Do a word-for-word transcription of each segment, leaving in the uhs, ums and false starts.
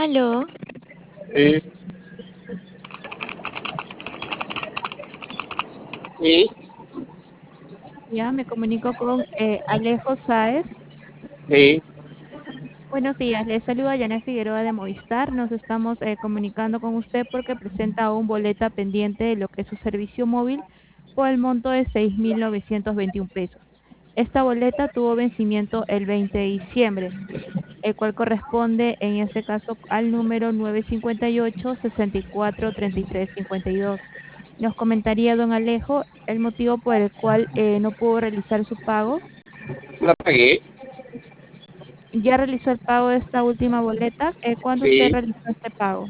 Aló, Sí, sí, Ya me comunico con eh, Alejo Sáez. sí. Buenos días, les saluda Janet Figueroa de Movistar. Nos estamos eh, comunicando con usted porque presenta un boleta pendiente de lo que es su servicio móvil por el monto de seis mil novecientos veintiún pesos. Esta boleta tuvo vencimiento el veinte de diciembre, el cual corresponde en este caso al número nueve cinco ocho, seis cuatro, tres tres cinco dos. Nos comentaría don Alejo el motivo por el cual eh, no pudo realizar su pago. La pagué. Ya realizó el pago de esta última boleta. Eh, ¿cuándo usted Sí. realizó este pago?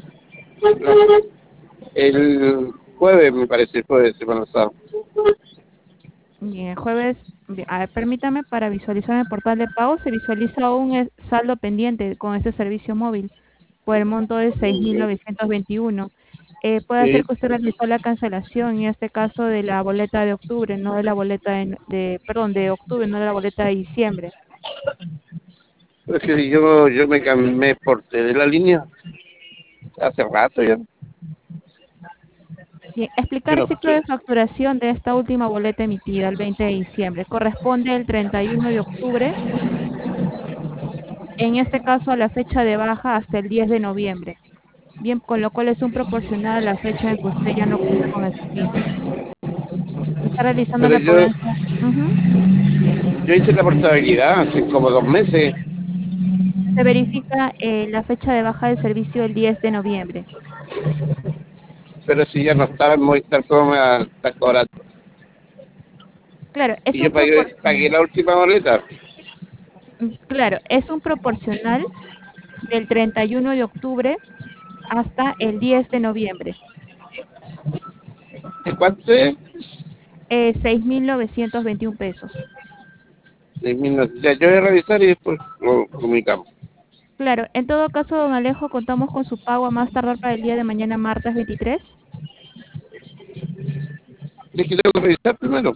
El jueves, me parece, el jueves de semana pasada. Bien, el jueves, bien, a ver, permítame para visualizar en el portal de pago, se visualiza un eh, saldo pendiente con este servicio móvil por el monto de seis mil novecientos veintiuno. Eh, puede Sí. ser que usted realizó la cancelación, en este caso de la boleta de octubre, no de la boleta de, de- perdón, de octubre, no de la boleta de diciembre. Pero es que yo, yo me cambié por de la línea hace rato ya. Bien, Yo explicar el no ciclo de sé. facturación de esta última boleta emitida el veinte de diciembre. Corresponde el treinta y uno de octubre, en este caso a la fecha de baja hasta el diez de noviembre. Bien, con lo cual es un proporcional a la fecha en que usted ya no cuenta con el servicio. Está realizando Pero la yo, cobranza. Ujú. yo hice la portabilidad hace como dos meses, Se verifica eh, la fecha de baja del servicio el diez de noviembre. pero si ya no estaba en Movistar, ¿cómo me va a estar cobrando? Claro, es Y un yo pagué, pagué proporcional. la última boleta. mm, Claro, es un proporcional del treinta y uno de octubre hasta el diez de noviembre. ¿De cuánto es? Eh, seis mil novecientos veintiún pesos. Seis mil no- Ya, yo voy a revisar y después lo comunicamos. Claro, en todo caso, don Alejo, contamos con su pago a más tardar para el día de mañana, martes veintitrés. Es que tengo que revisar primero.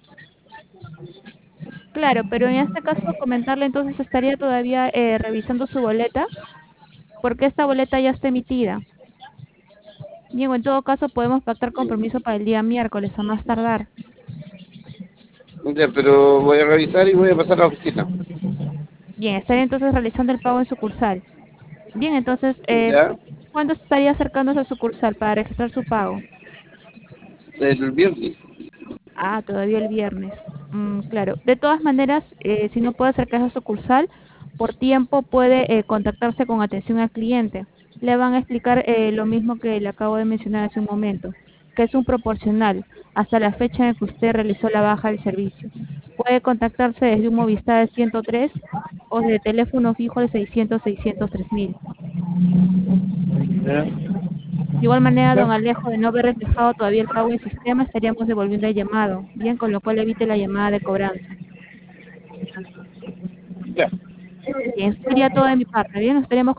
Claro, pero en este caso comentarle entonces estaría todavía eh, revisando su boleta porque esta boleta ya está emitida. Bien, en todo caso podemos pactar compromiso para el día miércoles a más tardar. Ya, pero voy a revisar y voy a pasar a la oficina. Bien, estaría entonces realizando el pago en sucursal. Bien, entonces, eh, Ya, ¿cuándo estaría acercándose a sucursal para registrar su pago? el viernes. Ah, todavía el viernes. Mm, claro. De todas maneras, eh, si no puede acercarse a sucursal, por tiempo puede eh, contactarse con atención al cliente. Le van a explicar eh, lo mismo que le acabo de mencionar hace un momento, que es un proporcional hasta la fecha en que usted realizó la baja del servicio. Puede contactarse desde un Movistar de ciento tres o de teléfono fijo al seiscientos, seiscientos tres mil. Ya, De igual manera, ya, don Alejo, de no haber reflejado todavía el pago en sistema, estaríamos devolviendo el llamado, bien, con lo cual evite la llamada de cobranza. ya. Bien, sería todo de mi parte, bien, nos estaríamos